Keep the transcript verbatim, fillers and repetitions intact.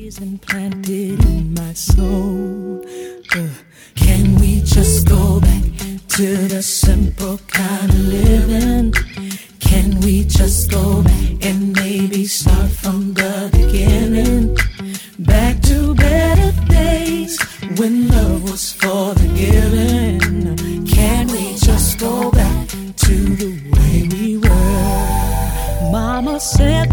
Planted in my soul. Uh, can we just go back to the simple kind of living? Can we just go back and maybe start from the beginning? Back to better days when love was for the giving. Can we just go back to the way we were? Mama said